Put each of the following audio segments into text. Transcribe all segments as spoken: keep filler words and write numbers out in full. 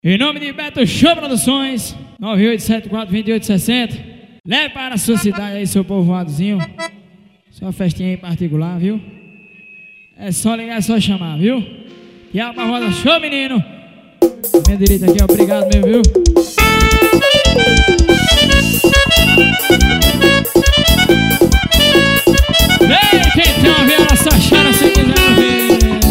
Em nome de Beto Show Produções, nove oito sete quatro, dois oito seis zero. Leve para a sua cidade aí, seu povoadozinho. Sua festinha aí particular, viu? É só ligar, é só chamar, viu? E a roda show, menino. Minha direita aqui, obrigado mesmo, viu? Vem, quem tem uma viola, só chora se quiser ver.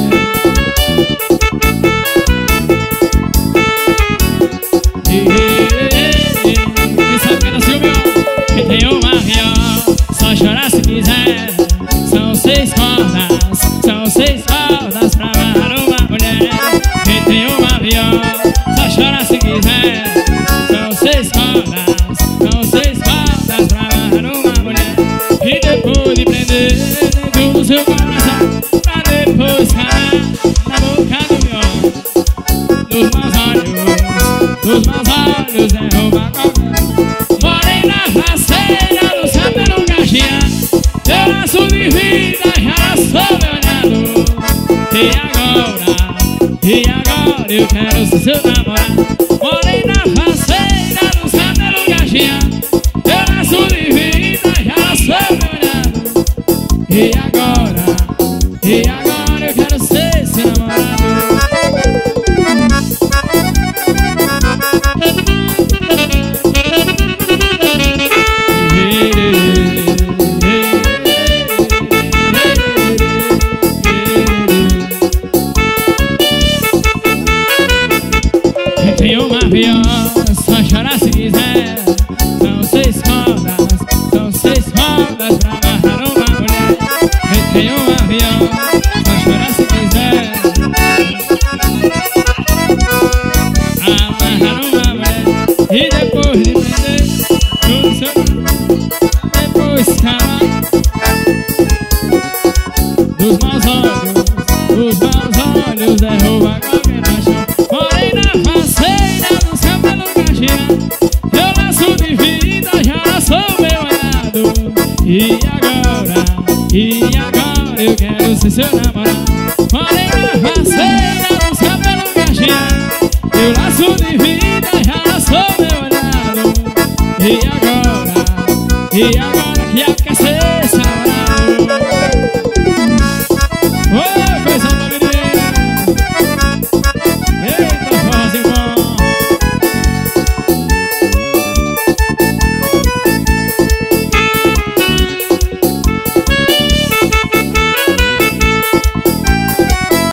Tem uma viola, só chorar se quiser. São seis cordas, são seis cordas pra amar uma mulher. Quem tem uma viola, só chorar se quiser. São seis cordas, são seis cordas pra amar uma mulher. E depois de prender dentro do seu coração, pra depois calar na boca do viola. Nos meus olhos, nos meus olhos é roubar qualquer. Morena faceira, não sabe no gatinha. Teu laço de vida já sou meu olhado. E agora, e agora eu quero ser seu namorado. Morena faceira, não sabe no gatinha. Teu laço de vida já sou meu olhado. E agora, e agora eu quero ser seu namorado. Tem uma viola, só chorar se quiser. São seis cordas, são seis cordas pra amarrar uma mulher. Tem uma viola, só chorar se quiser. Amarrar uma mulher. E depois de prender tudo seu, depois calar dos maus olhos, dos maus olhos derruba qualquer paixão. Morena faceira, não sabe no gatinha. Teu laço de vida já sou meu olhado. E agora, e agora eu quero ser seu namorado. Morena faceira, não sabe no gatinha. Teu laço de vida já sou meu olhado. E agora, e agora